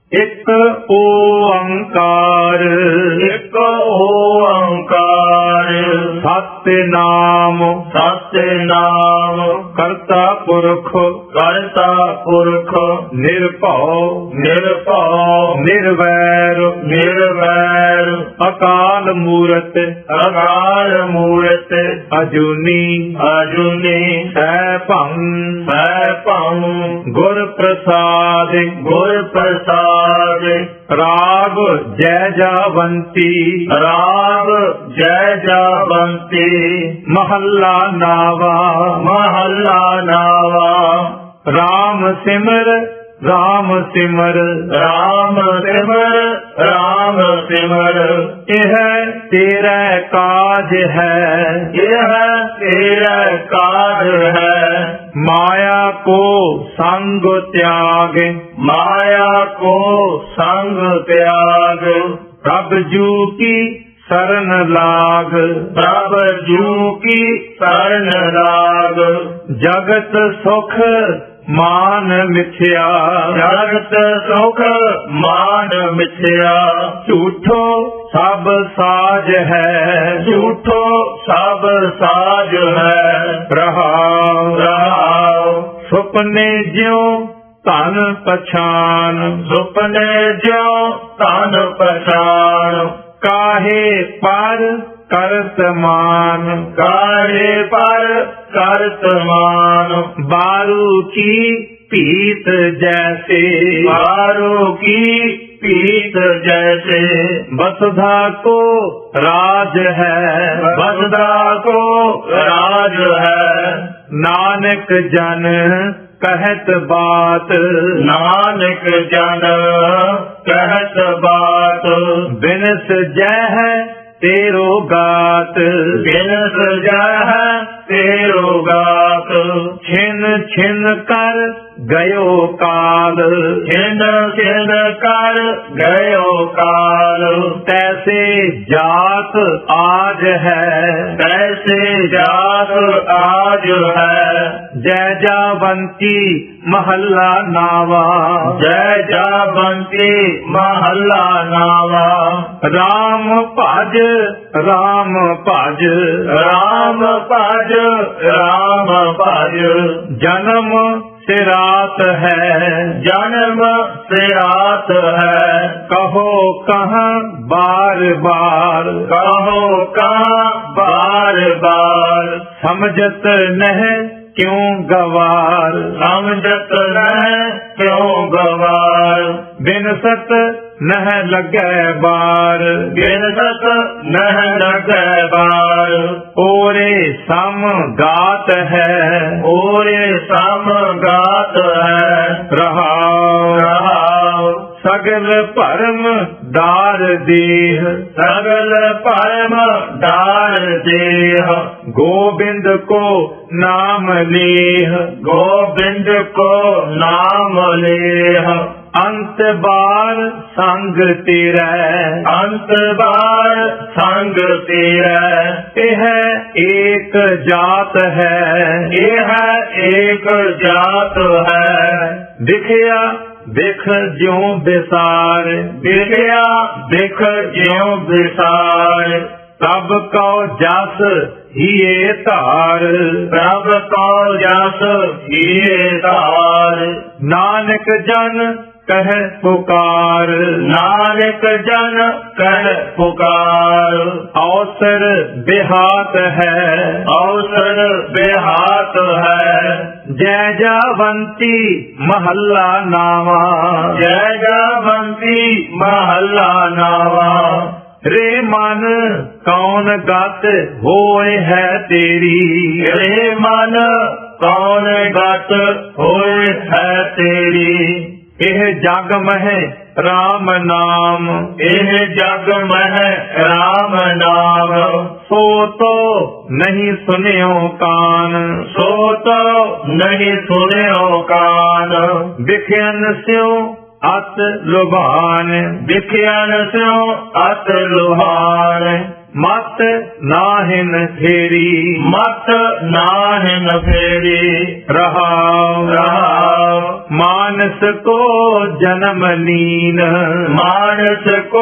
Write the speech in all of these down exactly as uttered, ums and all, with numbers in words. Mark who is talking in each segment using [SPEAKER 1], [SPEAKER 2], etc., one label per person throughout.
[SPEAKER 1] ਇੱਕ ਓੰਕਾਰ
[SPEAKER 2] ਇੱਕ ਓੰਕਾਰ
[SPEAKER 1] ਸਤਿਨਾਮ
[SPEAKER 2] ਸਤਿਨਾਮ
[SPEAKER 1] ਕਰਤਾ ਪੁਰਖ
[SPEAKER 2] ਕਰਤਾ ਪੁਰਖ
[SPEAKER 1] ਨਿਰਭਉ
[SPEAKER 2] ਨਿਰਭਉ
[SPEAKER 1] ਨਿਰਵੈਰ
[SPEAKER 2] ਨਿਰਵੈਰ
[SPEAKER 1] ਅਕਾਲ ਮੂਰਤ
[SPEAKER 2] ਅਕਾਲ ਮੂਰਤ
[SPEAKER 1] ਅਜੂਨੀ
[SPEAKER 2] ਅਜੂਨੀ
[SPEAKER 1] ਸੈਭੰ
[SPEAKER 2] ਸੈਭੰ
[SPEAKER 1] ਗੁਰ ਪ੍ਰਸਾਦ
[SPEAKER 2] ਗੁਰ ਪ੍ਰਸਾਦ
[SPEAKER 1] ਰਾਗ ਜੈ ਜਾਵੰਤੀ
[SPEAKER 2] ਰਾਗ ਜੈ ਜਾਵੰਤੀ
[SPEAKER 1] ਮਹੱਲਾ ਨਾਵਾ
[SPEAKER 2] ਮਹੱਲਾ ਨਾਵਾ
[SPEAKER 1] ਰਾਮ ਸਿਮਰ ਰਾਮ ਸਿਮਰ
[SPEAKER 2] ਰਾਮ ਸਿਮਰ ਰਾਮ ਸਿਮਰ
[SPEAKER 1] ਇਹ ਤੇਰਾ ਕਾਜ ਹੈ
[SPEAKER 2] ਇਹ ਤੇਰਾ ਕਾਜ ਹੈ
[SPEAKER 1] ਮਾਇਆ ਕੋ ਸੰਗ ਤਿਆਗ
[SPEAKER 2] ਮਾਇਆ ਕੋ ਸੰਗ ਤਿਆਗ
[SPEAKER 1] ਪ੍ਰਭ ਜੂ ਕੀ ਸਰਨ ਲਾਗ
[SPEAKER 2] ਪ੍ਰਭ ਜੂ ਕੀ ਸਰਨ ਲਾਗ
[SPEAKER 1] ਜਗਤ ਸੁਖ ਮਾਨ ਮਿਥਿਆ
[SPEAKER 2] ਜਗਤ ਸੁਖ ਮਾਨ ਮਿਥਿਆ
[SPEAKER 1] ਝੂਠੋ ਸਭ ਸਾਜ ਹੈ
[SPEAKER 2] ਝੂਠੋ ਸਭ ਸਾਜ ਹੈ
[SPEAKER 1] ਰਹਾਉ
[SPEAKER 2] ਰਹਾਉ
[SPEAKER 1] ਸੁਪਨੇ ਜਿਉ ਧਨ ਪਛਾਨ
[SPEAKER 2] ਸੁਪਨੇ ਜਿਉ ਧਨ ਪਛਾਨ
[SPEAKER 1] ਕਾਹੇ ਪਰ ਕਰਤ ਮਾਨ
[SPEAKER 2] ਕਾਹੇ ਪਰ ਕਰਤ ਮਾਨ
[SPEAKER 1] ਬਾਰੂ ਕੀ ਪੀਤ ਜੈਸੇ
[SPEAKER 2] ਬਾਰੂ ਕੀ ਪੀਤ ਜੈਸੇ
[SPEAKER 1] ਬਸਧਾ ਕੋ ਰਾਜ ਹੈ
[SPEAKER 2] ਬਸਦਾ ਕੋ ਰਾਜ ਹੈ
[SPEAKER 1] ਨਾਨਕ ਜਨ ਕਹਿਤ ਬਾਤ
[SPEAKER 2] ਨਾਨਕ ਜਨ ਕਹਿਤ ਬਾਤ
[SPEAKER 1] ਬਿਨਸ ਜੈ ਤੇਰੋ ਗਾਤ
[SPEAKER 2] ਬਿਨਸ ਜੈ ਤੇਰੋ ਗਾਤ
[SPEAKER 1] ਛਿਨ ਛਿਨ ਕਰ ਗਇਓ ਕਾਲ
[SPEAKER 2] ਛਿਨ ਛਿਨ ਕਰ ਗਇਓ ਕਾਲ
[SPEAKER 1] ਤੈਸੇ ਜਾਤ ਆਜ ਹੈ
[SPEAKER 2] ਤੈਸੇ ਜਾਤ ਆਜ ਹੈ
[SPEAKER 1] ਜੈ ਜਾਵੰਤੀ ਮਹੱਲਾ ਨਾਵਾ
[SPEAKER 2] ਜੈ ਜਾਵੰਤੀ ਮਹੱਲਾ ਨਾਵਾ
[SPEAKER 1] ਰਾਮ ਭਜ ਰਾਮ ਭਜ
[SPEAKER 2] ਰਾਮ ਭਜ ਰਾਮ ਭਜ
[SPEAKER 1] ਜਨਮ ਸਿਰਾਤ ਹੈ
[SPEAKER 2] ਜਨਮ ਸਿਰਾਤ ਹੈ
[SPEAKER 1] ਕਹੋ ਕਹਾਂ ਬਾਰ ਬਾਰ
[SPEAKER 2] ਕਹੋ ਕਹਾਂ ਬਾਰ ਬਾਰ
[SPEAKER 1] ਸਮਝਤ ਨਹਿ ਕਿਉ ਗਵਾਰ
[SPEAKER 2] ਸਮਝਤ ਨਹਿ ਕਿਉ ਗਵਾਰ
[SPEAKER 1] ਬਿਨਸਤ ਨਹਿ ਲੱਗੈ ਬਾਰ
[SPEAKER 2] ਬਿਨਸਤ ਨਹਿ ਲੱਗੈ ਬਾਰ
[SPEAKER 1] ਓਰੇ ਸਮ ਗਾਤ ਹੈ
[SPEAKER 2] ਓਰੇ ਸਮ ਗਾਤ ਹੈ
[SPEAKER 1] ਰਹਾਉ
[SPEAKER 2] ਰਹਾਉ
[SPEAKER 1] ਸਗਲ ਭਰਮ ਦਾਰ ਦੇਹ
[SPEAKER 2] ਸਗਲ ਭਰਮ ਦਾਰ ਦੇਹ
[SPEAKER 1] ਗੋਬਿੰਦ ਕੋ ਨਾਮ ਲੇਹ
[SPEAKER 2] ਗੋਬਿੰਦ ਕੋ ਨਾਮ ਲੇਹ
[SPEAKER 1] ਅੰਤ ਬਾਰ ਸੰਗ ਤੇਰਾ
[SPEAKER 2] ਅੰਤ ਬਾਰ ਸੰਗ ਤੇਰਾ
[SPEAKER 1] ਇਹ ਏਕ ਜਾਤ ਹੈ
[SPEAKER 2] ਇਹ ਏਕ ਜਾਤ ਹੈ
[SPEAKER 1] ਦਿਖਿਆ ਦੇਖ ਜਿਉ ਬਿਸਾਰ
[SPEAKER 2] ਦਿਖਿਆ ਦੇਖ ਜਿਉ ਵਿਸਾਰ
[SPEAKER 1] ਤਬ ਕਉ ਜਸ ਹੀਏ ਧਾਰ
[SPEAKER 2] ਪ੍ਰਭ ਕਉ ਜਸ ਹੀਏ ਧਾਰ
[SPEAKER 1] ਨਾਨਕ ਜਨ ਕਹਿ ਪੁਕਾਰ
[SPEAKER 2] ਨਾਨਕ ਜਨ ਕਹਿ ਪੁਕਾਰ
[SPEAKER 1] ਅਵਸਰ ਬਿਹਾਤ ਹੈ
[SPEAKER 2] ਅਵਸਰ ਬਿਹਾਤ ਹੈ
[SPEAKER 1] ਜੈ ਜਾਵੰਤੀ ਮਹੱਲਾ ਨਾਵਾ
[SPEAKER 2] ਜੈ ਜਾਵੰਤੀ ਮਹੱਲਾ ਨਾਵਾ
[SPEAKER 1] ਰੇ ਮਨ ਕੌਣ ਗਤ ਹੋਏ ਹੈ ਤੇਰੀ
[SPEAKER 2] ਰੇ ਮਨ ਕੌਣ ਗਤ ਹੋਏ ਹੈ ਤੇਰੀ
[SPEAKER 1] ਇਹ ਜਗ ਮਹਿ ਰਾਮ ਨਾਮ
[SPEAKER 2] ਇਹ ਜਗ ਮਹਿ ਰਾਮ ਨਾਮ
[SPEAKER 1] ਸੋ ਤੋ ਨਹੀਂ ਸੁਨਿਓ ਕਾਨ
[SPEAKER 2] ਸੋ ਤੋ ਨਹੀਂ ਸੁਨਿਓ ਕਾਨ
[SPEAKER 1] ਵਿਖਿਆਨ ਸਿਉ ਅਤ ਲੁਭਾਨ
[SPEAKER 2] ਵਿਖਿਆਨ ਸਿਉ ਅਤ ਲੁਹਾਨ
[SPEAKER 1] ਮਤ ਨਾਹਿਨ ਫੇਰੀ
[SPEAKER 2] ਮਤ ਨਾਹਿਨ ਫੇਰੀ
[SPEAKER 1] ਰਹਾਉ
[SPEAKER 2] ਰਹਾਉ
[SPEAKER 1] ਮਾਨਸ ਕੋ ਜਨਮ ਲੀਨ
[SPEAKER 2] ਮਾਨਸ ਕੋ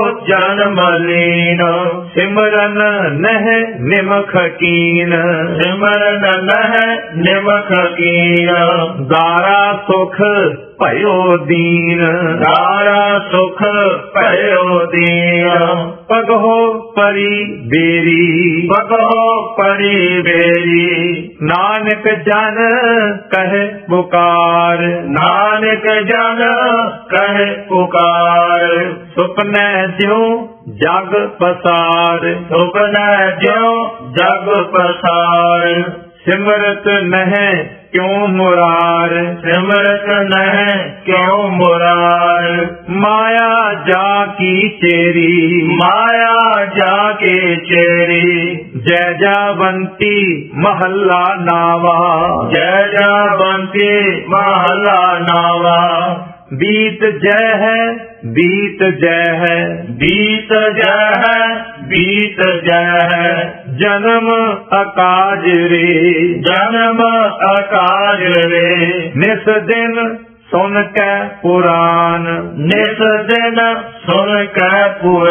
[SPEAKER 2] ਜਨਮ ਲੀਨ
[SPEAKER 1] ਸਿਮਰਨ ਨਹਿ ਨਿਮਖ ਕੀਨ
[SPEAKER 2] ਸਿਮਰਨ ਨਹਿ ਨਿਮਖ ਕੀਨ
[SPEAKER 1] ਦਾਰਾ ਸੁਖ ਭਇਓ ਦੀਨ
[SPEAKER 2] ਦਾਰਾ ਸੁਖ ਭਇਓ ਦੀਨ
[SPEAKER 1] ਪਗਹੁ ਪਰੀ ਬੇਰੀ
[SPEAKER 2] ਪਗਹੁ ਪਰੀ ਬੇਰੀ
[SPEAKER 1] ਨਾਨਕ ਜਨ ਕਹਿ ਪੁਕਾਰ
[SPEAKER 2] ਨਾਨਕ ਜਨ ਕਹਿ ਪੁਕਾਰ
[SPEAKER 1] ਸੁਪਨੈ ਜਿਉ ਜਗ ਪਸਾਰ
[SPEAKER 2] ਸੁਪਨੈ ਜਿਉ ਜਗ ਪਸਾਰ
[SPEAKER 1] ਸਿਮਰਤ ਨਹਿ ਕਿਉ ਮੁਰਾਰ
[SPEAKER 2] ਸਿਮਰਤ ਨਹਿ ਕਿਉ ਮੁਰਾਰ
[SPEAKER 1] ਮਾਇਆ ਜਾ ਕੀ ਚੇਰੀ
[SPEAKER 2] ਮਾਇਆ ਜਾ ਕੇ ਚੇਰੀ
[SPEAKER 1] ਜੈ ਜਾਵੰਤੀ ਮਹੱਲਾ ਨਾਵਾ
[SPEAKER 2] ਜੈ ਜਾਵੰਤੀ ਮਹੱਲਾ ਨਾਵਾ
[SPEAKER 1] ਬੀਤ ਜੈ ਹੈ ਬੀਤ ਜੈ ਹੈ
[SPEAKER 2] ਬੀਤ ਜੈ ਹੈ ਬੀਤ ਜੈ ਹੈ
[SPEAKER 1] ਜਨਮ ਅਕਾਜ ਰੇ
[SPEAKER 2] ਜਨਮ ਅਕਾਜ ਰੇ
[SPEAKER 1] ਨਿਸ ਦਿਨ ਸੁਨ ਕੈ ਪੁਰਾਨ
[SPEAKER 2] ਨਿਸ ਦਿਨ ਸੁਨ ਕੈ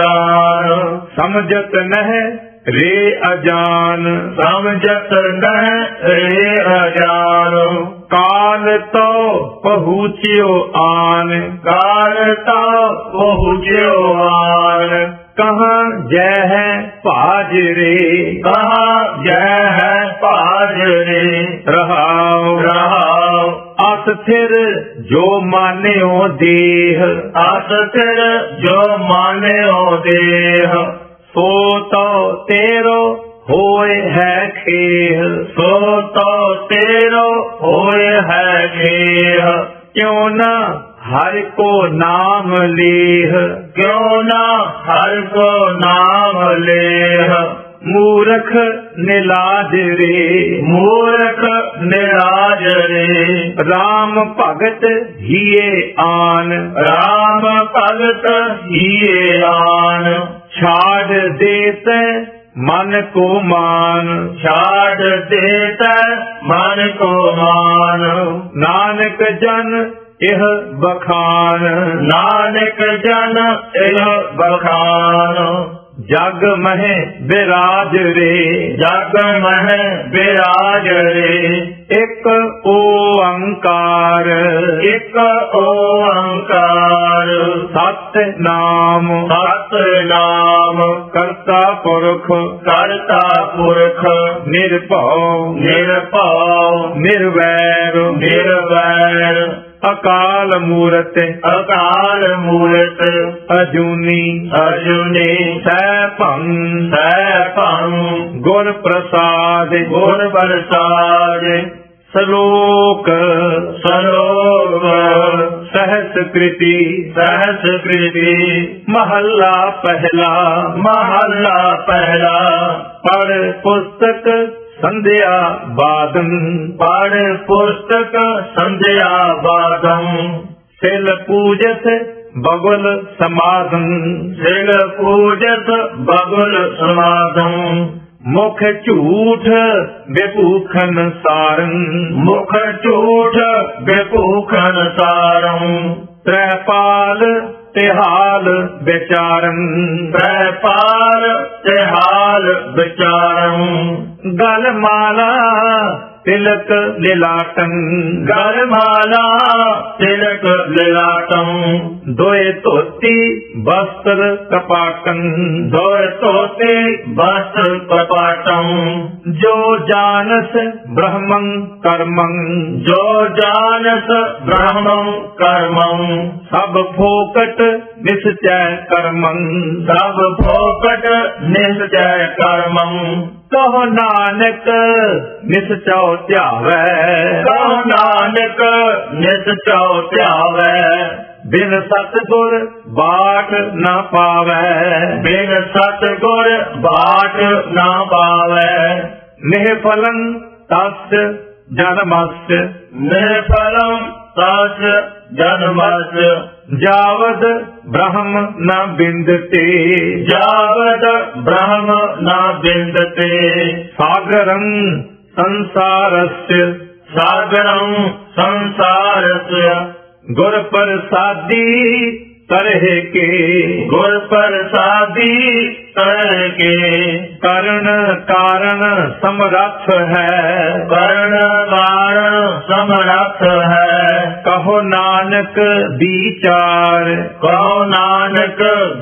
[SPEAKER 2] ਪੁਰਾਨ
[SPEAKER 1] ਸਮਝਤ ਨਹਿ ਰੇ ਅਜਾਨ
[SPEAKER 2] ਸਮਝਤ ਨਹਿ ਰੇ ਅਜਾਨ
[SPEAKER 1] ਕਾਲ ਤੋ ਪਹੁੰਚਿਓ ਆਨ
[SPEAKER 2] ਕਾਲ ਤੋ ਪਹੁੰਚਿਓ ਆਨ
[SPEAKER 1] ਕਹਾਂ ਜੈ ਹੈ ਭਾਜ ਰੇ
[SPEAKER 2] ਕਹਾਂ ਜੈ ਹੈ ਭਾਜ ਰੇ
[SPEAKER 1] ਰਹਾਉ
[SPEAKER 2] ਰਹਾਉ
[SPEAKER 1] ਅਸਥਿਰ ਜੋ ਮਾਨਿਓ ਦੇਹ
[SPEAKER 2] ਅਸਥਿਰ ਜੋ ਮਾਨਿਓ ਦੇਹ
[SPEAKER 1] ਸੋ ਤੋ ਤੇਰੋ ਹੋਏ ਹੈ ਖੇਹ
[SPEAKER 2] ਸੋ ਤੋ ਤੇਰੋ ਹੋਏ ਹੈ ਖੇਹ
[SPEAKER 1] ਕਿਉ ਨਾ ਹਰਿ ਕੋ ਨਾਮ ਲੇਹ
[SPEAKER 2] ਕਿਉ ਨਾ ਹਰਿ ਕੋ ਨਾਮ ਲੇਹ
[SPEAKER 1] ਮੂਰਖ ਨਿਲਾਜ ਰੇ
[SPEAKER 2] ਮੂਰਖ ਨਿਰਾਜ ਰੇ
[SPEAKER 1] ਰਾਮ ਭਗਤ ਹੀਏ ਆਨ
[SPEAKER 2] ਰਾਮ ਭਗਤ ਹੀਏ ਆਨ
[SPEAKER 1] ਛਾੜ ਦੇਤ ਮਨ ਕੋ ਮਾਨ
[SPEAKER 2] ਛਾੜ ਦੇਤ ਮਨ ਕੋ ਮਾਨ
[SPEAKER 1] ਨਾਨਕ ਜਨ ਇਹ ਬਖਾਨ
[SPEAKER 2] ਨਾਨਕ ਜਨ ਇਹ ਬਖਾਨ
[SPEAKER 1] ਜਗ ਮਹਿ ਬਿਰਾਜ ਰੇ
[SPEAKER 2] ਜਗ ਮਹਿ ਬਿਰਾਜ ਰੇ
[SPEAKER 1] ਇੱਕ ਓੰਕਾਰ
[SPEAKER 2] ਇੱਕ ਓੰਕਾਰ
[SPEAKER 1] ਸਤਿ ਨਾਮ
[SPEAKER 2] ਸਤਿ ਨਾਮ
[SPEAKER 1] ਕਰਤਾ ਪੁਰਖ
[SPEAKER 2] ਕਰਤਾ ਪੁਰਖ
[SPEAKER 1] ਨਿਰਭਉ
[SPEAKER 2] ਨਿਰਭਉ
[SPEAKER 1] ਨਿਰਵੈਰ
[SPEAKER 2] ਨਿਰਵੈਰ
[SPEAKER 1] ਅਕਾਲ ਮੂਰਤਿ
[SPEAKER 2] ਅਕਾਲ ਮੂਰਤ
[SPEAKER 1] ਅਜੂਨੀ
[SPEAKER 2] ਅਜੂਨੀ
[SPEAKER 1] ਸੈਭੰ
[SPEAKER 2] ਸੈਭੰ
[SPEAKER 1] ਗੁਰ ਪ੍ਰਸਾਦ
[SPEAKER 2] ਗੁਰ ਪ੍ਰਸਾਦ
[SPEAKER 1] ਸਲੋਕ
[SPEAKER 2] ਸਲੋਕ
[SPEAKER 1] ਸਹਸ ਕ੍ਰਿਤੀ
[SPEAKER 2] ਸਹਸ ਕ੍ਰਿਤੀ
[SPEAKER 1] ਮਹੱਲਾ ਪਹਿਲਾ
[SPEAKER 2] ਮਹੱਲਾ ਪਹਿਲਾ
[SPEAKER 1] ਪੜ੍ਹ ਪੁਸਤਕ ਸੰਧਿਆ ਬਾਦਨ
[SPEAKER 2] ਪੜ੍ਹ ਪੁਸਤਕ ਸੰਧਿਆ ਬਾਦਨ
[SPEAKER 1] ਸਿਲ ਪੂਜਤ ਬਗੁਲ ਸਮਾਦਨ
[SPEAKER 2] ਸਿਲ ਪੂਜਤ ਬਗੁਲ ਸਮਾਦਨ
[SPEAKER 1] ਮੁਖ ਝੂਠ ਬੇਭੂਖਨ ਸਾਰੰ
[SPEAKER 2] ਮੁਖ ਝੂਠ ਬੇਭੂਖਨ ਸਾਰੰ
[SPEAKER 1] ਤ੍ਰੈਪਾਲ ਤਿਹਾਲ ਵਿਚਾਰੰ
[SPEAKER 2] ਤ੍ਰੈਪਾਲ ਤਿਹਾਲ ਵਿਚਾਰੰ
[SPEAKER 1] ਗਲ ਮਾਲਾ ਤਿਲਕ ਲਿਲਾਟੰ
[SPEAKER 2] ਗਲ ਮਾਲਾ ਤਿਲਕ ਲਿਲਾਟੰ
[SPEAKER 1] ਦੋਏ ਧੋਤੀ ਬਸਤਰ ਕਪਾਟੰ
[SPEAKER 2] ਦੋਇ ਧੋਤੇ ਵਸਤਰ ਕਪਾਟੰ
[SPEAKER 1] ਜੋ ਜਾਣਸ ਬ੍ਰਹਮੰ ਕਰਮੰ
[SPEAKER 2] ਜੋ ਜਾਣਸ ਬ੍ਰਹਮੰ ਕਰਮੰ
[SPEAKER 1] ਸਭ ਫੋਕਟ ਨਿਸਚੈ ਕਰਮੰ
[SPEAKER 2] ਸਭ ਫੋਕਟ ਨਿਸਚੈ ਕਰਮੰ
[SPEAKER 1] ਕਹੋ ਨਾਨਕ ਨਿਸਚਉ ਧਿਆਵੈ
[SPEAKER 2] ਕਹੋ ਨਾਨਕ ਨਿਸਚਉ ਧਿਆਵੈ
[SPEAKER 1] ਬਿਨ ਸਤਿਗੁਰ ਬਾਟ ਨਾ ਪਾਵੈ
[SPEAKER 2] ਬਿਨ ਸਤਿਗੁਰ ਬਾਟ ਨਾ ਪਾਵੈ
[SPEAKER 1] ਨਿਹਫਲੰ ਤਸ ਜਨਮਸ
[SPEAKER 2] ਨਿਰਫਲੰ ਤਸ ਜਨਮਸ
[SPEAKER 1] जावद ब्रह्म न बिंदते
[SPEAKER 2] जावद ब्रह्म न बिंदते
[SPEAKER 1] सागरं संसारस्य
[SPEAKER 2] सागरं संसारस्य
[SPEAKER 1] गुर प्रसादी तरह के
[SPEAKER 2] गुर प्रसादी तरह के
[SPEAKER 1] कर्ण कारण समरथ है
[SPEAKER 2] कर्ण कारण समरथ है
[SPEAKER 1] कहो नानक विचार
[SPEAKER 2] कहो नानक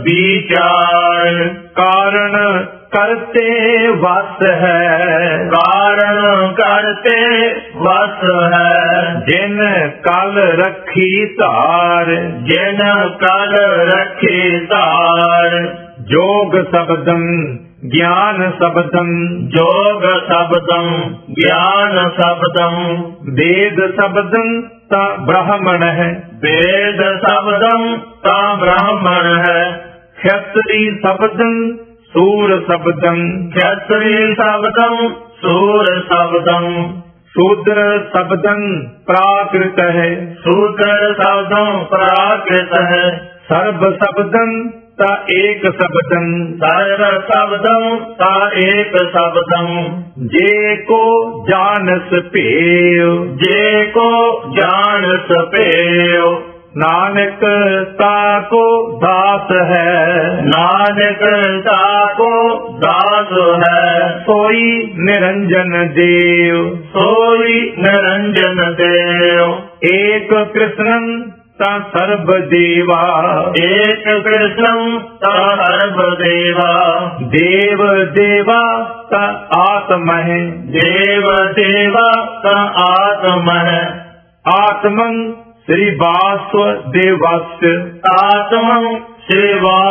[SPEAKER 2] विचार
[SPEAKER 1] कारण करते वस है
[SPEAKER 2] कारण करते वस है
[SPEAKER 1] जिन कल रखी तार
[SPEAKER 2] जिन कल रखी तार
[SPEAKER 1] जोग शब्दं ज्ञान शब्दं
[SPEAKER 2] जोग शब्दं ज्ञान शब्दं
[SPEAKER 1] वेद शब्दं ता ब्राह्मण है
[SPEAKER 2] वेद शब्दं ता ब्राह्मण है
[SPEAKER 1] क्षत्रि शब्दं सूर शब्दं
[SPEAKER 2] क्षत्रि शब्दं सूर शब्दं
[SPEAKER 1] शूद्र शब्दं प्राकृत है
[SPEAKER 2] शूद्र शब्दं प्राकृत है
[SPEAKER 1] सर्व शब्दं ता एक शब्दं
[SPEAKER 2] सर्व शब्दं ता एक शब्दं
[SPEAKER 1] जे को जानस पेय
[SPEAKER 2] जे को जानस पेय
[SPEAKER 1] नानक ताको दास है
[SPEAKER 2] नानक ताको दास है
[SPEAKER 1] सोई निरंजन देव
[SPEAKER 2] सोई निरंजन देव
[SPEAKER 1] एक कृष्णं ता सर्व देवा
[SPEAKER 2] एक कृष्णं ता सर्व देवा
[SPEAKER 1] देव देवा ता आत्म है
[SPEAKER 2] देव देवा ता आत्म है
[SPEAKER 1] आत्मं श्री वासुदेवस्य
[SPEAKER 2] आत्मं श्री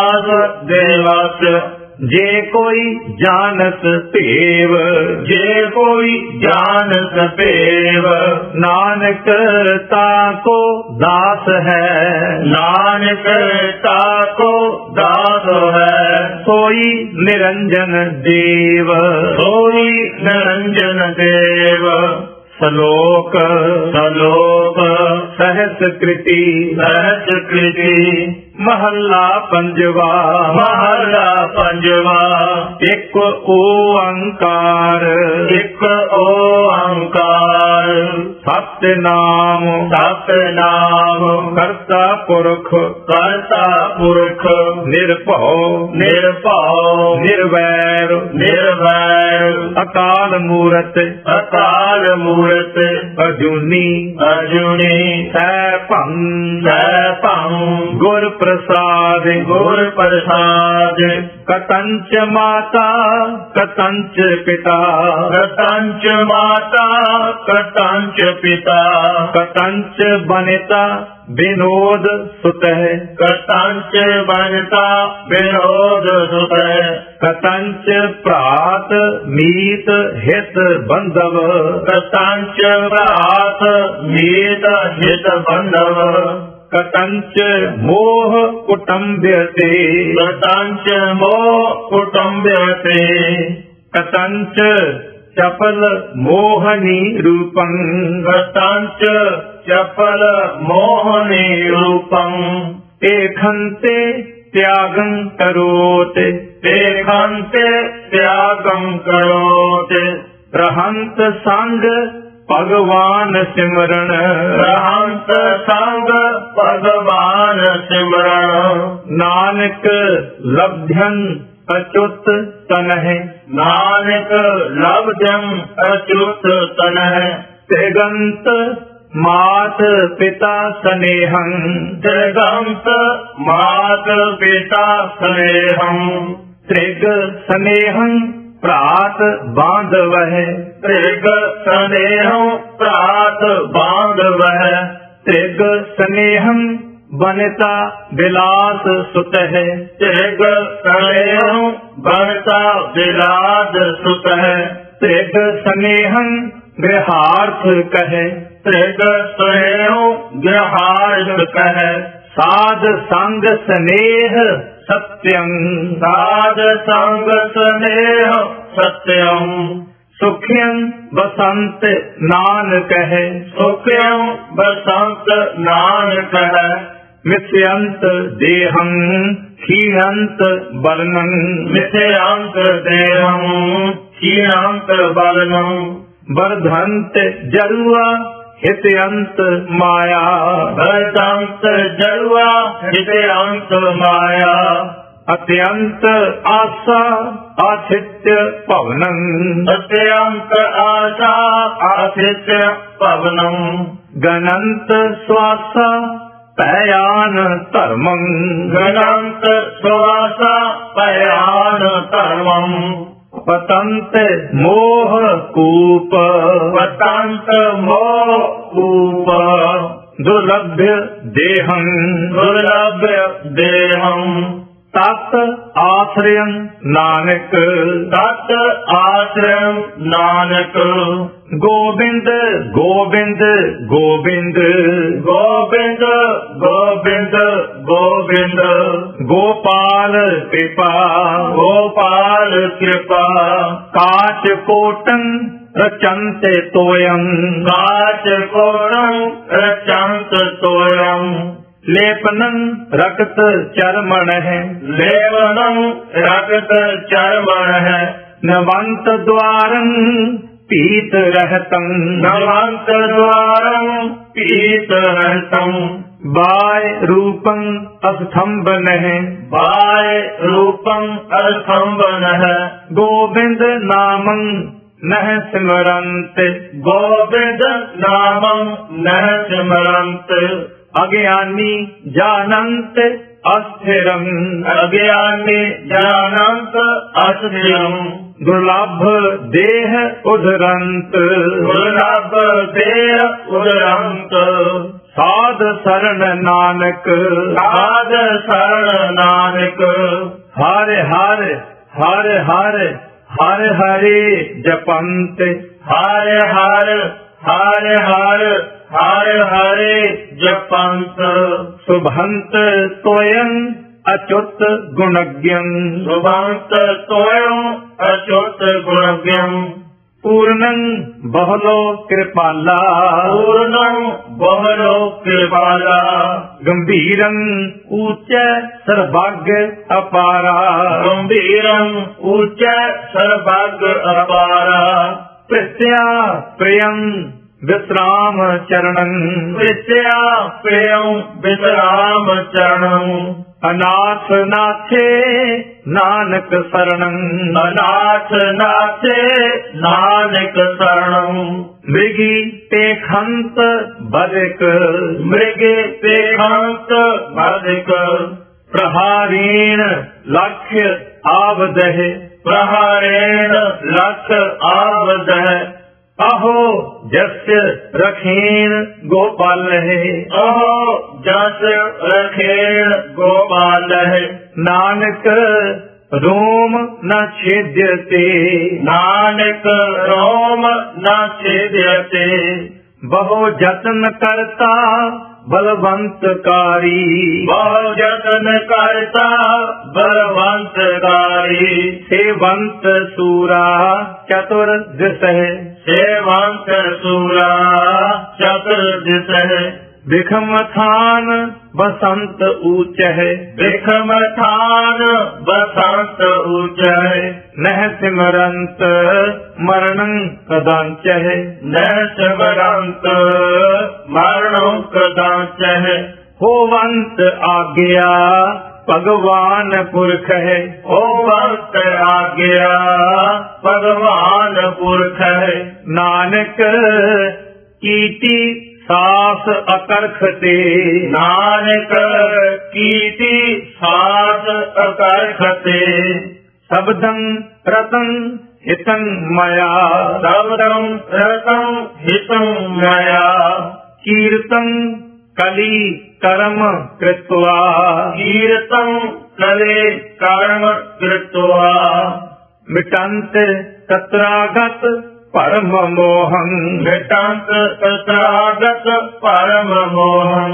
[SPEAKER 2] वासुदेवस्य
[SPEAKER 1] जे कोई जानस तेव
[SPEAKER 2] जे कोई जानस पेव
[SPEAKER 1] नानक ताको दास है
[SPEAKER 2] नानक ताको दास है
[SPEAKER 1] सोई निरंजन देव
[SPEAKER 2] सोई निरंजन देव
[SPEAKER 1] श्लोक
[SPEAKER 2] श्लोक
[SPEAKER 1] सहस कृति
[SPEAKER 2] सहज कृति
[SPEAKER 1] महल्ला पंजवा
[SPEAKER 2] महला पंजवा
[SPEAKER 1] एक ओंकार
[SPEAKER 2] एक ओंकार
[SPEAKER 1] सत्य नाम
[SPEAKER 2] सत्य नाम
[SPEAKER 1] कर्ता पुरख
[SPEAKER 2] कर्ता पुरख
[SPEAKER 1] निर्भव
[SPEAKER 2] निर्भव
[SPEAKER 1] निर्वैर
[SPEAKER 2] निर्वैर
[SPEAKER 1] अकाल मूरत
[SPEAKER 2] अकाल मूरत
[SPEAKER 1] अजूनी
[SPEAKER 2] अर्जुनी
[SPEAKER 1] सैभं
[SPEAKER 2] सैभं
[SPEAKER 1] गुर प्रसाद
[SPEAKER 2] गुर प्रसाद
[SPEAKER 1] कतंच माता कतंच पिता
[SPEAKER 2] कतंच माता कतंच पिता
[SPEAKER 1] कतंच बनिता विनोद सुत है
[SPEAKER 2] कतंच बनता विनोद सुत
[SPEAKER 1] कतंच प्रात मीत हित बंधव
[SPEAKER 2] कतंच प्रात मीत हित बंधव
[SPEAKER 1] कतंच मोह कुटुंब्य ते
[SPEAKER 2] कतंच मोह कुटुंब्य ते
[SPEAKER 1] कतंच चपल मोहनी रूपं
[SPEAKER 2] कतंच चपल मोहनी रूपं
[SPEAKER 1] एखन्ते त्यागं करोति
[SPEAKER 2] तेखन्ते त्यागं करोति
[SPEAKER 1] रहंत संग भगवान सिमरण
[SPEAKER 2] रहंत संग भगवान सिमरण
[SPEAKER 1] नानक लब्ध्यं अच्युत तनः
[SPEAKER 2] नानक लब्ध्यं अच्युत तनः
[SPEAKER 1] त्रिगंत मात पिता स्नेहं
[SPEAKER 2] त्रिगंत मात पिता स्नेहं
[SPEAKER 1] त्रिग स्नेहं प्रात बांधवः
[SPEAKER 2] त्रिग स्नेहं प्रात बांधवः
[SPEAKER 1] त्रिग स्नेहं बनता विलास सुतः
[SPEAKER 2] त्रिग स्नेहं बनता विलास सुतः
[SPEAKER 1] त्रिग स्नेहं गृहार्थ कहे
[SPEAKER 2] त्रिग स्नेहं गृहार्थ कहे
[SPEAKER 1] साध संग स्नेह सत्यं
[SPEAKER 2] साध संग स्नेह सत्यं
[SPEAKER 1] सुख्यं बसंत नानक है
[SPEAKER 2] सुख्यं बसंत नानक है
[SPEAKER 1] मिथ्यंत देहं क्षीणंत बलनं
[SPEAKER 2] मिथ्यांत देहं क्षीणंत बलनं
[SPEAKER 1] वर्धन्त जरुआ हितयंत माया
[SPEAKER 2] वर्धन्त जरुआ हितयंत माया
[SPEAKER 1] अत्यंत आशा आथित्य पवनं
[SPEAKER 2] अत्यंत आशा आतिथ्य पवनं
[SPEAKER 1] गणंत श्वासा पयान धर्मं
[SPEAKER 2] गणंत श्वासा पयान धर्मं
[SPEAKER 1] पतंत मोह कूप
[SPEAKER 2] पतंत मोह कूप
[SPEAKER 1] दुर्लभ्य देहं
[SPEAKER 2] दुर्लभ्य देहं
[SPEAKER 1] तत् आश्रयं नानक
[SPEAKER 2] तत् आश्रयं नानक
[SPEAKER 1] गोविंद गोविंद गोविंद
[SPEAKER 2] गोविंद गोविंद गोविंद
[SPEAKER 1] गोपाल कृपा
[SPEAKER 2] गोपाल कृपा
[SPEAKER 1] काच कोटं रचन्ते तोयं
[SPEAKER 2] काचकोणं रचन्त तोयं
[SPEAKER 1] लेपनं रक्त चर्मणः
[SPEAKER 2] लेपनं रक्त चर्मणः
[SPEAKER 1] नवंत द्वारं पीत रहतं
[SPEAKER 2] नवंत द्वारं पीतरहितं
[SPEAKER 1] बाय रूपं अस्तंभनः
[SPEAKER 2] बाय रूपं अस्तंभनः
[SPEAKER 1] गोविंद नामं नः स्मरन्त
[SPEAKER 2] गोविंद नामं नः स्मरन्त
[SPEAKER 1] अज्ञानी जानन्त अस्थिरम्
[SPEAKER 2] अज्ञानी जानन्त अस्थिरम्
[SPEAKER 1] दुर्लभ देह उधरन्त
[SPEAKER 2] दुर्लभ देह उदरन्त
[SPEAKER 1] साध शरण नानक
[SPEAKER 2] साध शरण नानक
[SPEAKER 1] हर हर हर हर हर हरे जपन्त
[SPEAKER 2] हरे हर हरे हर हरे हरे जपन्त
[SPEAKER 1] शुभन्त त्वयं अच्युत गुणज्ञं
[SPEAKER 2] शुभन्त तोयं अच्युत गुणज्ञं
[SPEAKER 1] पूर्णं बहुलो कृपाला
[SPEAKER 2] पूर्णं बहुलो कृपाला
[SPEAKER 1] गंभीरं उच्च सर्वज्ञ अपारा
[SPEAKER 2] गंभीरं उच्च सर्वज्ञ अपारा
[SPEAKER 1] प्रत्या प्रियं विश्राम चरणं
[SPEAKER 2] विद्या प्रियं विश्राम चरणं
[SPEAKER 1] अनाथ नाथे नानक शरणं
[SPEAKER 2] अनाथ नाथे नानक शरणं
[SPEAKER 1] मृगी पेखंत बदक
[SPEAKER 2] मृगे पेखांत बाधिक
[SPEAKER 1] प्रहारेण लक्ष्य आवदह
[SPEAKER 2] प्रहारेण लक्ष्य आवदः
[SPEAKER 1] अहो जस्य रखेण गोपाल है
[SPEAKER 2] अहो जस रखेण गोपाल है
[SPEAKER 1] नानक रोम न छेद्यते
[SPEAKER 2] नानक रोम न छेद्यते
[SPEAKER 1] बहु जतन करता बलवंतकारी
[SPEAKER 2] बहु जतन करता बलवंतकारी
[SPEAKER 1] सेवंत सूरा चतुर्दिश
[SPEAKER 2] सेवंत सूरा चतुर्दिश
[SPEAKER 1] विखम थान बसंत ऊंच है
[SPEAKER 2] विखम थान बसंत ऊंच है
[SPEAKER 1] नह सिमरंत मरणं कदांच है
[SPEAKER 2] न स्मरंत मरणो कदाच है
[SPEAKER 1] होवंत आज्ञा भगवान पुरख है
[SPEAKER 2] ओ भक्त आज्ञा भगवान पुरख है
[SPEAKER 1] नानक कीटी सास अकरखते
[SPEAKER 2] नानक कीर्ति सास अकरखते
[SPEAKER 1] शब्दं रतं हितं मया
[SPEAKER 2] शब्दं रतं हितं मया
[SPEAKER 1] कीर्तं कली कर्म कृत्वा
[SPEAKER 2] कीर्तं कले कर्म कृत्वा
[SPEAKER 1] मिटन्त तत्रागत परम मोहं
[SPEAKER 2] मिटन्त तथागत परम मोहं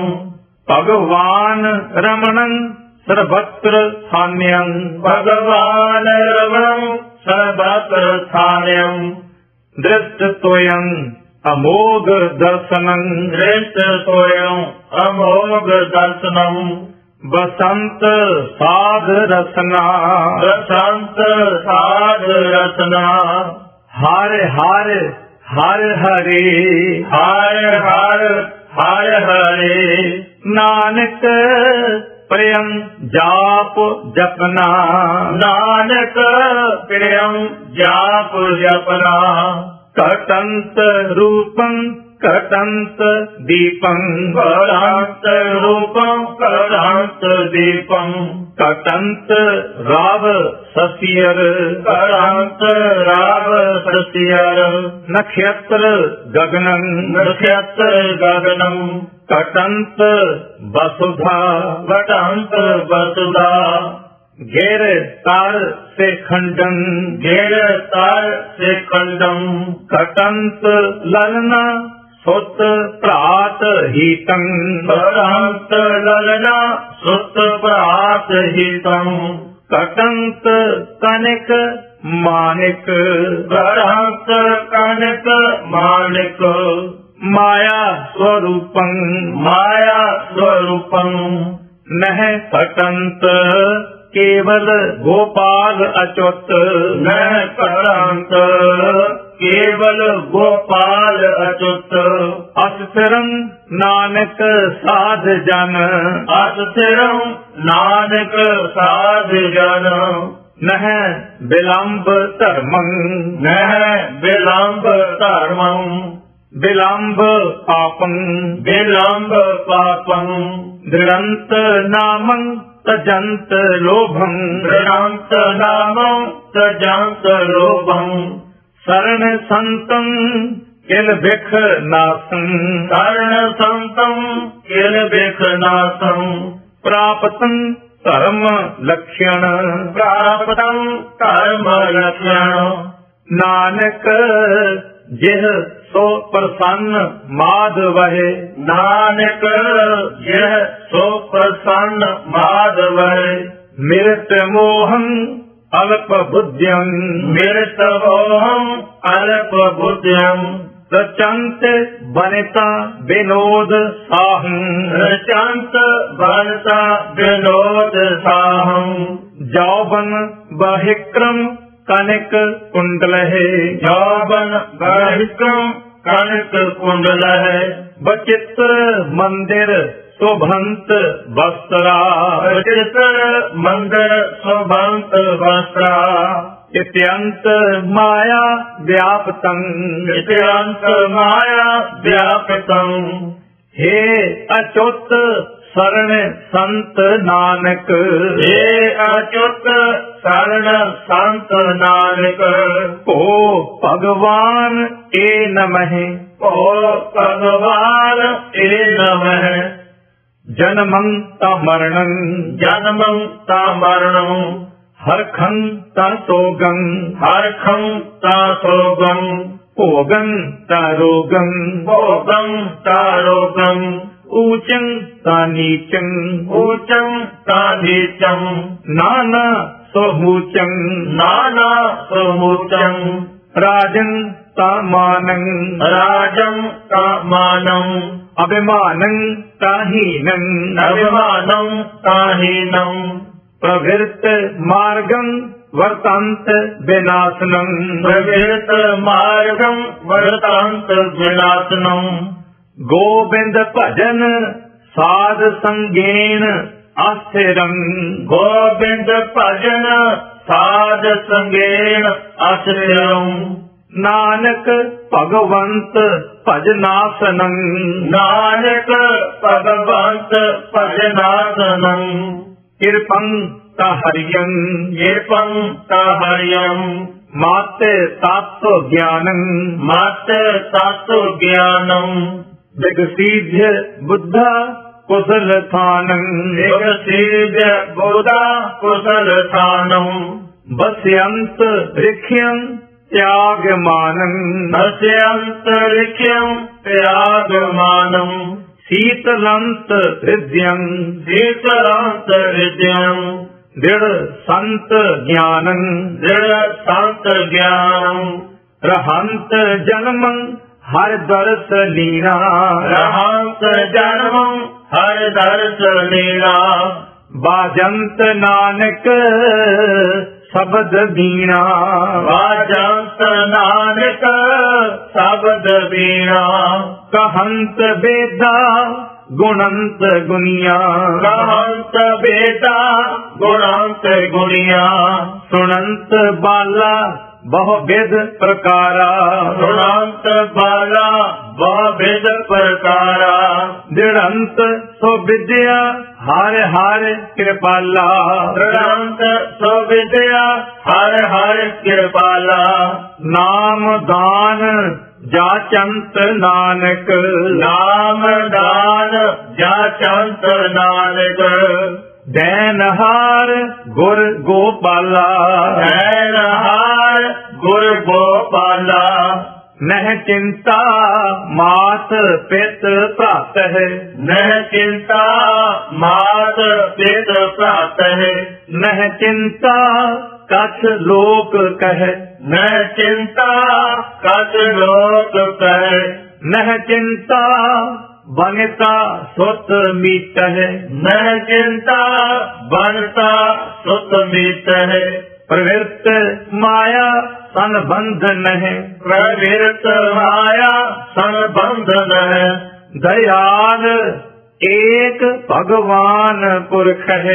[SPEAKER 1] भगवान रमणं सर्वत्र स्थान्यं
[SPEAKER 2] भगवान रमणं सर्वत्र स्थान्यं
[SPEAKER 1] दृष्टत्वयं ਅਮੋਘ ਦਰਸਨੰ
[SPEAKER 2] ਦ੍ਰਿਸ਼ਟ ਸੋਇੰ ਅਮੋਘ ਦਰਸਨੰ
[SPEAKER 1] ਬਸੰਤ ਸਾਧ ਰਸਨਾ
[SPEAKER 2] ਬਸੰਤ ਸਾਧ ਰਸਨਾ
[SPEAKER 1] ਹਰ ਹਰ ਹਰ ਹਰੇ
[SPEAKER 2] ਹਰ ਹਰ ਹਰ ਹਰੇ
[SPEAKER 1] ਨਾਨਕ ਪ੍ਰੇਮ ਜਾਪ ਜਪਨਾ
[SPEAKER 2] ਨਾਨਕ ਪ੍ਰੇਮ ਜਾਪ ਜਪਨਾ
[SPEAKER 1] ਘਟੰਤ ਰੂਪੰ ਘਟੰਤ ਦੀਪੰ
[SPEAKER 2] ਘਟੰਤ ਰੂਪੰ ਘਟੰਤ ਦੀਪੰ
[SPEAKER 1] ਘਟੰਤ ਰਾਵ ਸਸਿਅਰ
[SPEAKER 2] ਘਟੰਤ ਰਾਵ ਸਸਿਅਰ
[SPEAKER 1] ਨਖੇਤਰ ਗਗਨੰ
[SPEAKER 2] ਨਖੇਤਰ ਗਗਨੰ
[SPEAKER 1] ਘਟੰਤ ਵਸੁਧਾ
[SPEAKER 2] ਘਟੰਤ ਵਸੁਧਾ
[SPEAKER 1] घेर तार से खंडन
[SPEAKER 2] घेर तार से खंडम
[SPEAKER 1] घटंत ललना सुत प्रात हीतं
[SPEAKER 2] घटंत ललना सुत प्रात हीतं
[SPEAKER 1] घटंत कनिक मानिक
[SPEAKER 2] घटंत कनिक मानिक
[SPEAKER 1] माया स्वरूपं
[SPEAKER 2] माया स्वरूपं
[SPEAKER 1] नह घटंत केवल गोपाल अच्युत
[SPEAKER 2] न घटंत केवल गोपाल अच्युत
[SPEAKER 1] असरं नानक साध जन
[SPEAKER 2] असरं नानक साध जन
[SPEAKER 1] नह विलंब धर्मं
[SPEAKER 2] नह विलंब धर्मं
[SPEAKER 1] विलंब पापं
[SPEAKER 2] विलंब पापं
[SPEAKER 1] दृढंत नामं तजंत लोभं
[SPEAKER 2] दृढंत नामं तजंत लोभं
[SPEAKER 1] शरण संतं किल बिख नासं
[SPEAKER 2] शरण संतं किल बिख नासं
[SPEAKER 1] प्राप्तं धर्म लक्षण
[SPEAKER 2] प्राप्तं कर्म लक्षण
[SPEAKER 1] नानक जिह सो प्रसन्न माधवहे
[SPEAKER 2] नानक यह सो प्रसन्न माधव
[SPEAKER 1] मृत मोहं अल्प बुद्धिं
[SPEAKER 2] मृत मोहं अल्प बुद्धिं
[SPEAKER 1] रचंत बनिता विनोद साहं
[SPEAKER 2] रचंत बनता विनोद साहं
[SPEAKER 1] जौबन बहिक्रम कनिक कुंडल है
[SPEAKER 2] यौवन बहिक्रम कनक कुंडल है
[SPEAKER 1] बचित्र मंदिर शोभंत वस्त्रा
[SPEAKER 2] चित्र मंदिर शोभंत वस्त्रा
[SPEAKER 1] इत्यंत माया व्याप्तं
[SPEAKER 2] इत्यंत माया व्याप्तं
[SPEAKER 1] हे अच्युत शरण संत नानक
[SPEAKER 2] हे अच्युत शरण संत नानक
[SPEAKER 1] ओ भगवान ए नमः
[SPEAKER 2] ओ भगवान ए नमः
[SPEAKER 1] जन्मं ता मरणं
[SPEAKER 2] जन्मं ता मरणं
[SPEAKER 1] हरखं ता सोगं
[SPEAKER 2] हरखं ता सोगं
[SPEAKER 1] भोगं ता रोगं
[SPEAKER 2] भोगं ता रोगं
[SPEAKER 1] ऊचं ता नीचं
[SPEAKER 2] ऊचं ता नीचं
[SPEAKER 1] नाना सोहूचं
[SPEAKER 2] नाना सोहूचं
[SPEAKER 1] राजं ता मानं
[SPEAKER 2] राजं ता मानं
[SPEAKER 1] अभिमानं ता हीनं
[SPEAKER 2] अभिमानं ता हीनं
[SPEAKER 1] प्रवृत्त मार्गं वर्तन्त विनाशनं
[SPEAKER 2] प्रवृत्त मार्गं वर्तन्त विनाशनं
[SPEAKER 1] गोविंद भजन साध संगेन आस्थिरं
[SPEAKER 2] गोविंद भजन साध संगेन आश्रयं
[SPEAKER 1] नानक भगवंत भजनासनं
[SPEAKER 2] नानक भगवंत भजनासनं
[SPEAKER 1] कृपं ता हरियं
[SPEAKER 2] येपं ता हरियं
[SPEAKER 1] माते तात्व ज्ञानं
[SPEAKER 2] मत तत्व ज्ञानं
[SPEAKER 1] विगसीध्य बुद्धा कुशल थानं
[SPEAKER 2] विगसीज बुधा कुशल थानं
[SPEAKER 1] बस्यंत ऋख्यं त्यागमानं
[SPEAKER 2] अस्यन्तरिक्षं त्यागमानं
[SPEAKER 1] शीतलंत हृदयं
[SPEAKER 2] शीतलान्तरिक्षं
[SPEAKER 1] दृढ़ संत ज्ञानं
[SPEAKER 2] दृढ़ संत ज्ञानं
[SPEAKER 1] रहंत जन्मं हर दर्श लीना।
[SPEAKER 2] रहंत जन्म हर दर्श लीना।
[SPEAKER 1] बाजंत नानक शब्द बीणा।
[SPEAKER 2] बाजंत नानक शब्द बीणा।
[SPEAKER 1] कहंत बेदा गुणंत गुनिया।
[SPEAKER 2] कहंत बेदा गुणंत गुनिया।
[SPEAKER 1] सुनंत बाला बहुविध प्रकारा।
[SPEAKER 2] सुनंत बाला बहुविध प्रकारा।
[SPEAKER 1] दृढ़ंत सो विद्या हर हर कृपाला।
[SPEAKER 2] दृढ़ंत सो विद्या हर हर कृपाला।
[SPEAKER 1] नाम दान जाचंत नानक।
[SPEAKER 2] नाम दान जाचंत नानक।
[SPEAKER 1] दैनहार गुर गोपाला।
[SPEAKER 2] दैनहार गुर गोपाला।
[SPEAKER 1] नह चिंता मात पित प्रात है।
[SPEAKER 2] नह चिंता मात पित प्रात है।
[SPEAKER 1] नह चिंता कछ लोक कहे।
[SPEAKER 2] न चिंता कछ लोक कहे।
[SPEAKER 1] नह चिंता बनता सुत मीत है।
[SPEAKER 2] न चिंता बनता सुत मीत है।
[SPEAKER 1] प्रवृत्त माया संबंधन है।
[SPEAKER 2] प्रवृत्त माया संबंधन है।
[SPEAKER 1] दयाल एक भगवान पुरख है।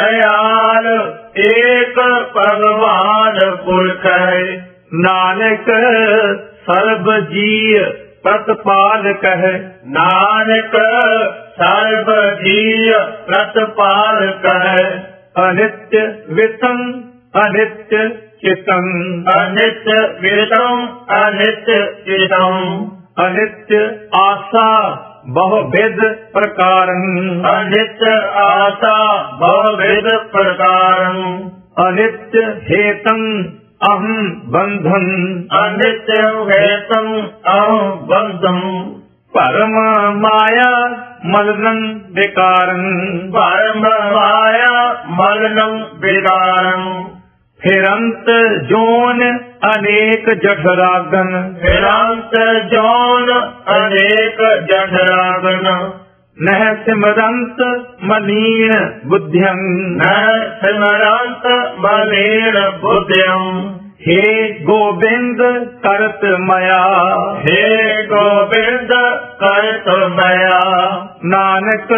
[SPEAKER 2] दयाल एक भगवान पुरख है।
[SPEAKER 1] नानक सर्व जीव प्रतिपालक है।
[SPEAKER 2] नानक सर्व जीव प्रतिपालक है।
[SPEAKER 1] अनित्य वितम अनित्य चितम।
[SPEAKER 2] अनित्य वितम अनित्य चितम।
[SPEAKER 1] अनित्य आशा बहुविध प्रकार।
[SPEAKER 2] अनित्य आशा बहुविध प्रकार।
[SPEAKER 1] अनित्य हेतम अहम बंधन।
[SPEAKER 2] अनित्य हेतम अहम बंधम।
[SPEAKER 1] परम माया मलनं विकारं।
[SPEAKER 2] परम माया मलनं विकारं।
[SPEAKER 1] फिरंत जोन अनेक जठरागन।
[SPEAKER 2] फिरंत जोन अनेक जठरागन।
[SPEAKER 1] नह सिमरंत मलीन बुद्धियं।
[SPEAKER 2] न सिमरंत मलीन बुद्धियं।
[SPEAKER 1] हे गोविंद करत मया।
[SPEAKER 2] हे गोविंद करत मया।
[SPEAKER 1] नानक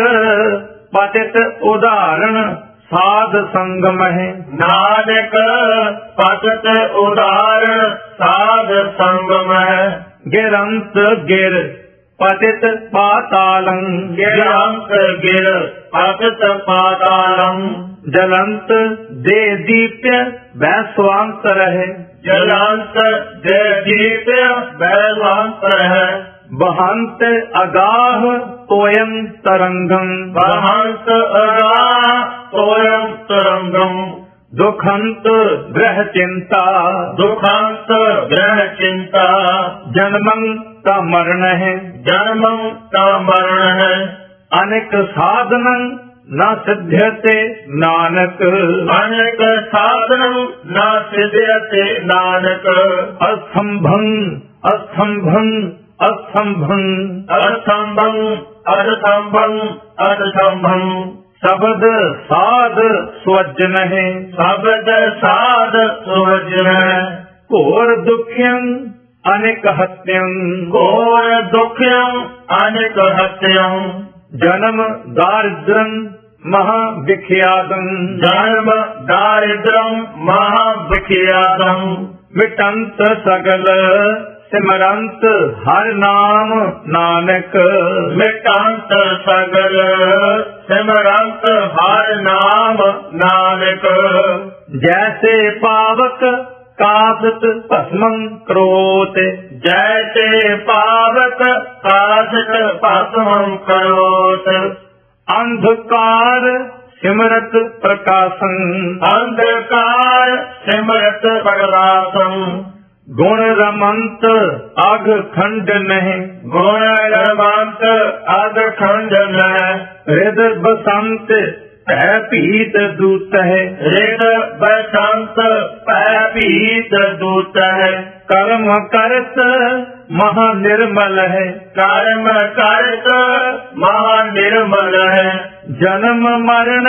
[SPEAKER 1] पतित उदाहरण साध संगम है।
[SPEAKER 2] नानक पतित उदाहरण साध संगम है।
[SPEAKER 1] गिरंत गिर पतित पातालं।
[SPEAKER 2] गिरंत गिर पतित पातालं।
[SPEAKER 1] जलंत दे दीप्य वैश्वांतर है।
[SPEAKER 2] जलंत दे दीप्य वैश्वांतर है।
[SPEAKER 1] बहंत अगाह तोयं तरंगम।
[SPEAKER 2] बहंत अगाह तोयं तरंगम।
[SPEAKER 1] दुखंत ग्रह चिंता।
[SPEAKER 2] दुखंत ग्रह चिंता।
[SPEAKER 1] जन्मं का मरण है।
[SPEAKER 2] जन्मं का मरण है।
[SPEAKER 1] अनेक साधनं न सिद्ध्यते नानक।
[SPEAKER 2] अनेक साधनं न सिद्ध्यते नानक।
[SPEAKER 1] अस्तंभं अस्तंभं अस्तंभं
[SPEAKER 2] अस्तंभं अस्तंभं अस्तंभं।
[SPEAKER 1] शब्द साध स्वजन है।
[SPEAKER 2] शब्द साध स्वजन है।
[SPEAKER 1] घोर दुख्यं अनेक हत्यं।
[SPEAKER 2] घोर दुख्यं अनेक हत्यं।
[SPEAKER 1] जन्म दारिद्र्यं महाविख्यातम्।
[SPEAKER 2] जन्म दारिद्र्यं महाविख्यातम्।
[SPEAKER 1] मिटंत सगल सिमरंत हर नाम नानक।
[SPEAKER 2] मिटंत सगल सिमरंत हर नाम नानक।
[SPEAKER 1] जैसे पावक कासत भस्मं करोत।
[SPEAKER 2] जैसे पावक कासत भस्मं करोत।
[SPEAKER 1] अंधकार सिमरत प्रकाशं।
[SPEAKER 2] अंधकार सिमरत प्रकाशं।
[SPEAKER 1] गुण रमंत अघ खंड नहीं।
[SPEAKER 2] गुण रमंत अघ खंड नहीं।
[SPEAKER 1] हृदय बसंत पै पीत दूत है।
[SPEAKER 2] हृदय बसंत पै पीत दूत है।
[SPEAKER 1] कर्म करत महा निर्मल है।
[SPEAKER 2] कर्म करत महा निर्मल है।
[SPEAKER 1] जन्म मरण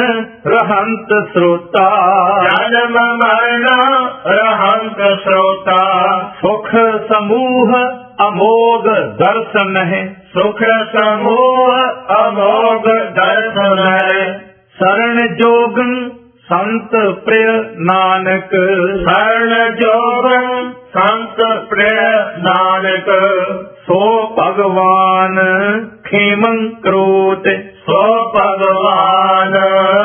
[SPEAKER 1] रहंत श्रोता,
[SPEAKER 2] जन्म मरण रहंत श्रोता।
[SPEAKER 1] सुख समूह अमोघ दर्शन है।
[SPEAKER 2] सुख समूह अमोघ दर्शन है।
[SPEAKER 1] शरण जोगन संत प्रिय नानक,
[SPEAKER 2] शरण जोगन संत प्रिय नानक।
[SPEAKER 1] सो भगवान खेमं करोत,
[SPEAKER 2] सो भगवान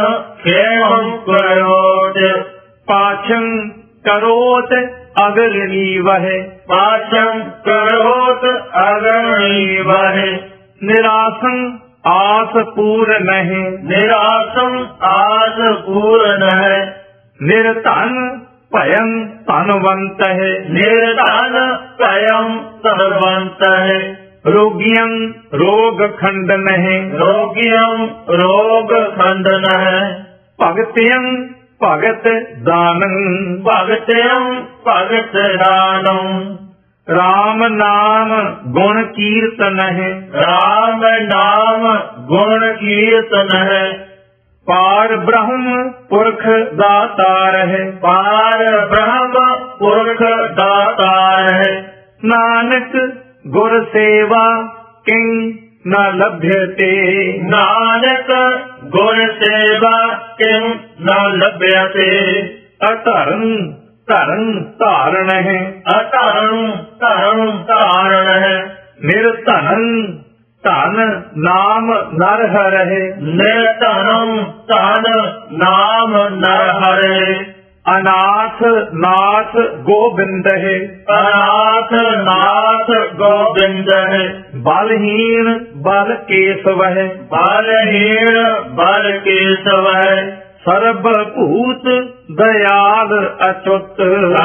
[SPEAKER 2] खेमं करोत।
[SPEAKER 1] पाछं करोत अगरणी वह,
[SPEAKER 2] पाछं करोत अगरणी वह।
[SPEAKER 1] निरासं आस पूर्ण है।
[SPEAKER 2] निरासं आस पूर्ण है।
[SPEAKER 1] निर्धन भयं धनवंत है।
[SPEAKER 2] निर्धन भयं धनवंत है।
[SPEAKER 1] रोगियं रोग खंडन है।
[SPEAKER 2] रोगियं रोग खंडन है।
[SPEAKER 1] भगतियं भगत दानं,
[SPEAKER 2] भगतियं भगत दानं।
[SPEAKER 1] राम नाम गुण कीर्तन है।
[SPEAKER 2] राम नाम गुण कीर्तन है।
[SPEAKER 1] पार ब्रह्म पुरख दातार है।
[SPEAKER 2] पार ब्रह्म पुरख दातार है।
[SPEAKER 1] नानक गुर सेवा किं न लभ्यते।
[SPEAKER 2] नानक गुर सेवा किं न लभ्यते।
[SPEAKER 1] अतरं तरं तारण है।
[SPEAKER 2] अतरं तरं तारण है।
[SPEAKER 1] निर्धनं धन नाम नर हर है।
[SPEAKER 2] निर्धनं धन नाम नर हरे।
[SPEAKER 1] अनाथ नाथ गोविंद है।
[SPEAKER 2] अनाथ नाथ गोविंद है।
[SPEAKER 1] बलहीन बल केशव है।
[SPEAKER 2] बलहीन बल केशव है।
[SPEAKER 1] सर्वभूत दयाल अच्युत,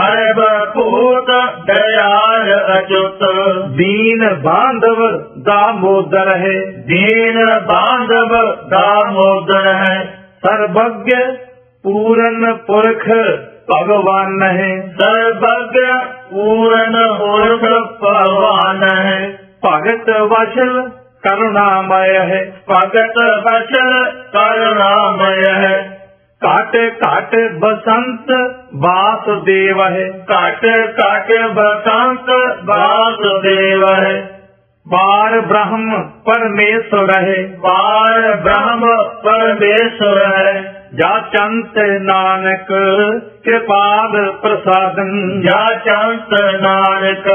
[SPEAKER 2] सर्वभूत दयाल अच्युत।
[SPEAKER 1] दीन बांधव दामोदर है।
[SPEAKER 2] दीन बांधव दामोदर है।
[SPEAKER 1] सर्वज्ञ पूर्ण पुरख भगवान है।
[SPEAKER 2] सर्वज्ञ पूर्ण पुरख भगवान है।
[SPEAKER 1] भगत वशल करुणामय है।
[SPEAKER 2] भगत वचन करुणामय है।
[SPEAKER 1] काट काट बसंत वासुदेव है।
[SPEAKER 2] काट काट बसंत वासुदेव है।
[SPEAKER 1] बार ब्रह्म परमेश्वर है।
[SPEAKER 2] बार ब्रह्म परमेश्वर है।
[SPEAKER 1] जाचंत नानक कृपाल प्रसादं,
[SPEAKER 2] जाचंत नानक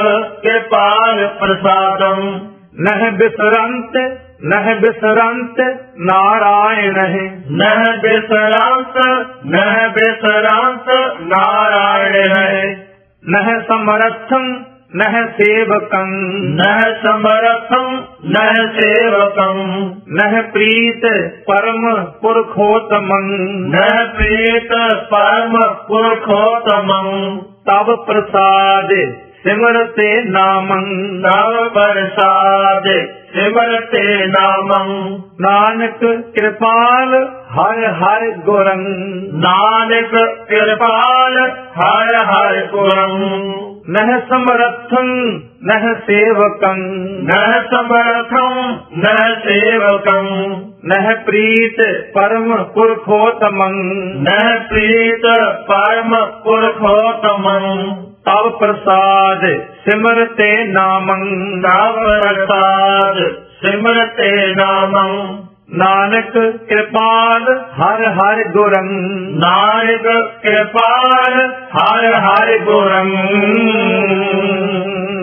[SPEAKER 2] कृपाल प्रसादं।
[SPEAKER 1] नह बिसरंत नह बिसरंत नारायण है।
[SPEAKER 2] नह बिसरंत नह बिसरंत नारायण है।
[SPEAKER 1] नह समर्थं नह सेवकं,
[SPEAKER 2] नह समर्थं नह सेवकं।
[SPEAKER 1] नह प्रीत परम पुरखोत्तमं,
[SPEAKER 2] नह प्रीत परम पुरखोत्तमं।
[SPEAKER 1] तब प्रसाद सिमरते नामं,
[SPEAKER 2] तव प्रसाद सिमरते नामं।
[SPEAKER 1] नानक कृपाल हर हर गुरं,
[SPEAKER 2] नानक कृपाल हर हर गुरं।
[SPEAKER 1] नह समर्थं नह सेवकं,
[SPEAKER 2] नह समर्थं नह सेवकं।
[SPEAKER 1] नह प्रीत परम पुरखोत्तमं,
[SPEAKER 2] नह प्रीत परम पुरखोत्तमं।
[SPEAKER 1] तव प्रसाद सिमरते नामं,
[SPEAKER 2] तव प्रसाद सिमरते नामं।
[SPEAKER 1] नानक कृपाल हर हर गुरं,
[SPEAKER 2] नानक कृपाल हर हर गुरं।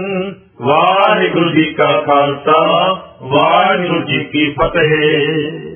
[SPEAKER 2] वाहिगुरु जी का खालसा, वाहिगुरु जी की फतेह।